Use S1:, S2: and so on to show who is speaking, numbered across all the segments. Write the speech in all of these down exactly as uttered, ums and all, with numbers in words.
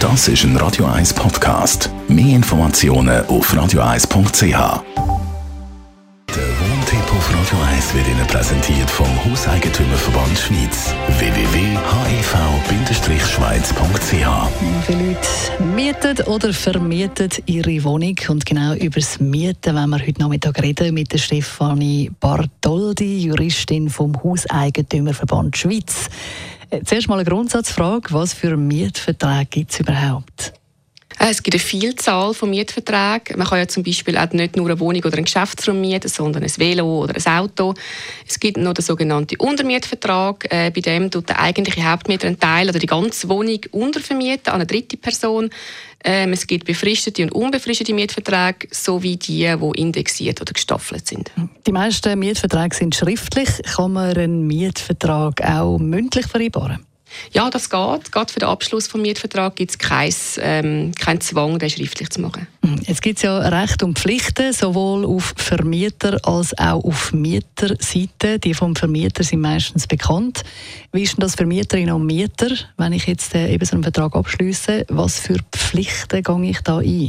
S1: Das ist ein Radio eins Podcast. Mehr Informationen auf radio eins punkt c h. Der Wohntipp auf Radio eins wird Ihnen präsentiert vom Hauseigentümerverband Schweiz. w w w punkt h e v Bindestrich schweiz punkt c h.
S2: Viele Leute mieten oder vermieten ihre Wohnung. Und genau über das Mieten wollen wir heute Nachmittag reden mit der Stefanie Bartoldi, Juristin vom Hauseigentümerverband Schweiz. Zuerst mal eine Grundsatzfrage: Was für Mietverträge gibt es überhaupt?
S3: Es gibt eine Vielzahl von Mietverträgen. Man kann ja zum Beispiel auch nicht nur eine Wohnung oder ein Geschäftsraum mieten, sondern ein Velo oder ein Auto. Es gibt noch den sogenannten Untermietvertrag. Äh, bei dem tut der eigentliche Hauptmieter einen Teil oder die ganze Wohnung untervermieten an eine dritte Person. Ähm, es gibt befristete und unbefristete Mietverträge sowie die, die indexiert oder gestaffelt sind.
S2: Die meisten Mietverträge sind schriftlich. Kann man einen Mietvertrag auch mündlich vereinbaren?
S3: Ja, das geht. Gerade für den Abschluss des Mietvertrags gibt es kein, ähm, keinen Zwang, den schriftlich zu machen.
S2: Jetzt gibt es ja Rechte und Pflichten, sowohl auf Vermieter- als auch auf Mieterseite. Die vom Vermieter sind meistens bekannt. Wie ist denn das für Mieterinnen und Mieter, wenn ich jetzt äh, eben so einen Vertrag abschliesse? Was für Pflichten gehe ich da ein?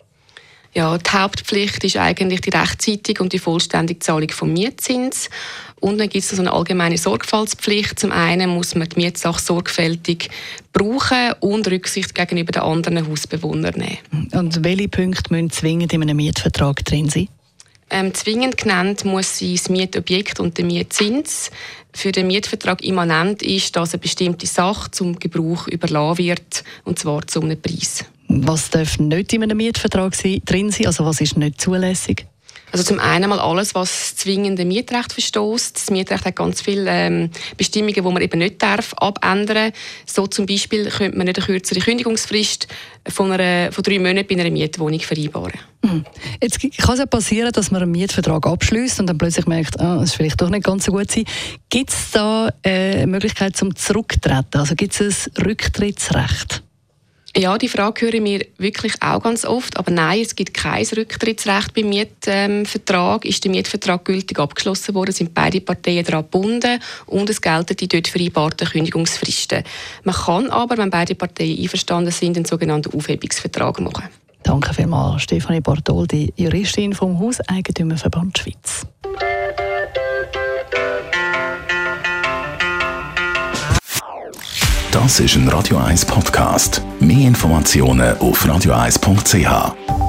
S3: Ja, die Hauptpflicht ist eigentlich die rechtzeitige und die vollständige Zahlung vom Mietzins. Und dann gibt es noch so eine allgemeine Sorgfaltspflicht. Zum einen muss man die Mietsache sorgfältig brauchen und Rücksicht gegenüber den anderen Hausbewohnern nehmen.
S2: Und welche Punkte müssen zwingend in einem Mietvertrag drin sein?
S3: Ähm, zwingend genannt muss sein das Mietobjekt und der Mietzins. Für den Mietvertrag immanent ist, dass eine bestimmte Sache zum Gebrauch überlassen wird, und zwar zu einem Preis.
S2: Was darf nicht in einem Mietvertrag drin sein? Also was ist nicht zulässig?
S3: Also zum einen mal alles, was das zwingende Mietrecht verstößt. Das Mietrecht hat ganz viele ähm, Bestimmungen, die man eben nicht darf abändern. So zum Beispiel könnte man nicht eine kürzere Kündigungsfrist von, einer, von drei Monaten bei einer Mietwohnung vereinbaren.
S2: Mhm. Jetzt kann es ja passieren, dass man einen Mietvertrag abschließt und dann plötzlich merkt, ah, das ist vielleicht doch nicht ganz so gut sein. Gibt es da äh, eine Möglichkeit zum Zurücktreten? Also gibt es ein Rücktrittsrecht?
S3: Ja, die Frage hören wir wirklich auch ganz oft. Aber nein, es gibt kein Rücktrittsrecht beim Mietvertrag. Ist der Mietvertrag gültig abgeschlossen worden, sind beide Parteien daran gebunden und es gelten die dort vereinbarten Kündigungsfristen. Man kann aber, wenn beide Parteien einverstanden sind, einen sogenannten Aufhebungsvertrag machen.
S2: Danke vielmals, Stefanie Bartoldi, Juristin vom Hauseigentümerverband Schweiz.
S1: Das ist ein Radio eins Podcast. Mehr Informationen auf radio eins punkt c h.